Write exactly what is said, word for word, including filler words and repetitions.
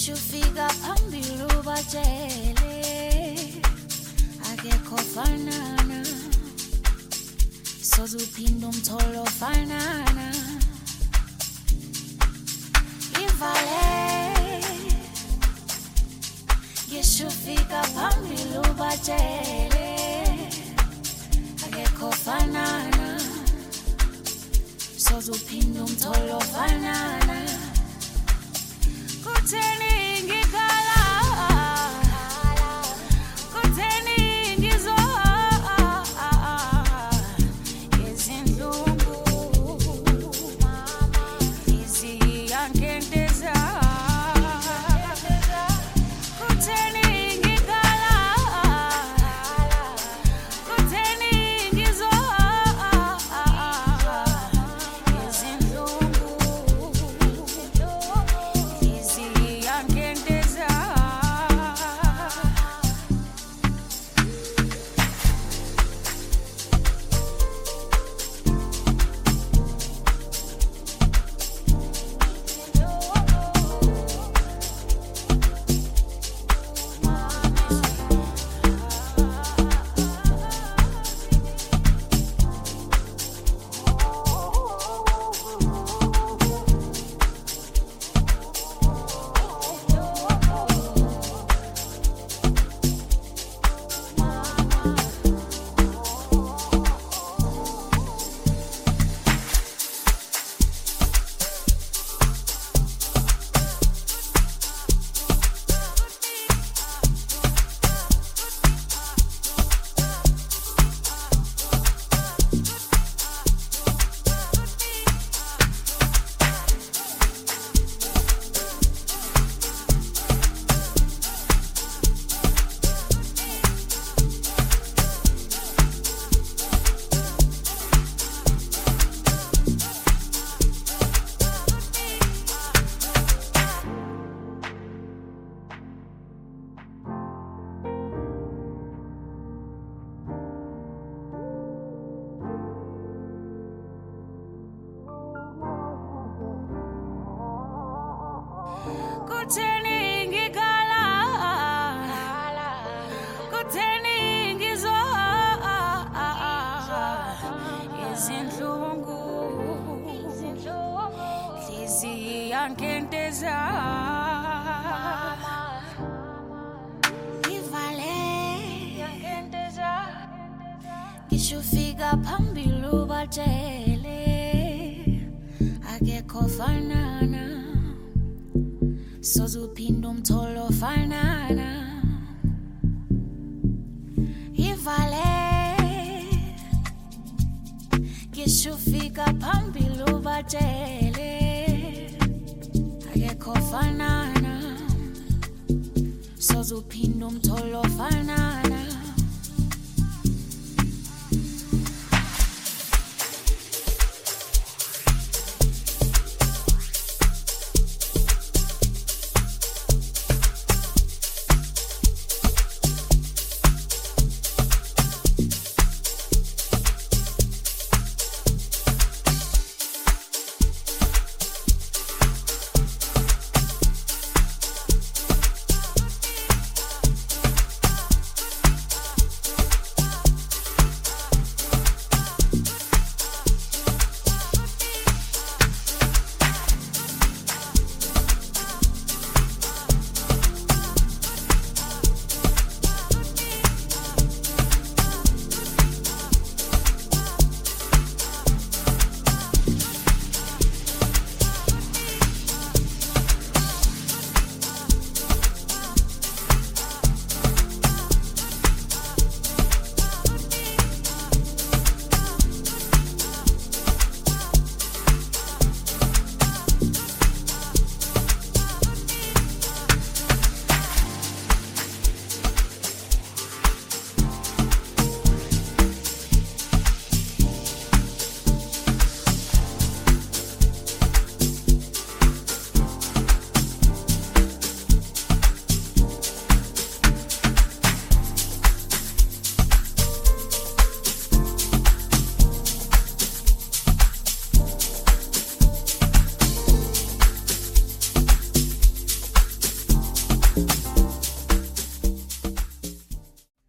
Ngishufika phambili ubatshele akekho fanana sozuphinda umtholo fanana ivale ngishufika phambili ubatshele akekho fanana sozuphinda umtholo fanana kutheni ngikhala kutheni ngizoha izinhlungu iziyangenteza kutheni ngikhala kutheni ngizoha izinhlungu kutheni ngikhala kutheni ngizoha izinhlungu iziyangenteza ivale ngishufika phambili ubatshele akekho fanana sozuphinda umtholo fanana ivale ngishufika phambili ubatshele akekho fanana sozuphinda umtholo fanana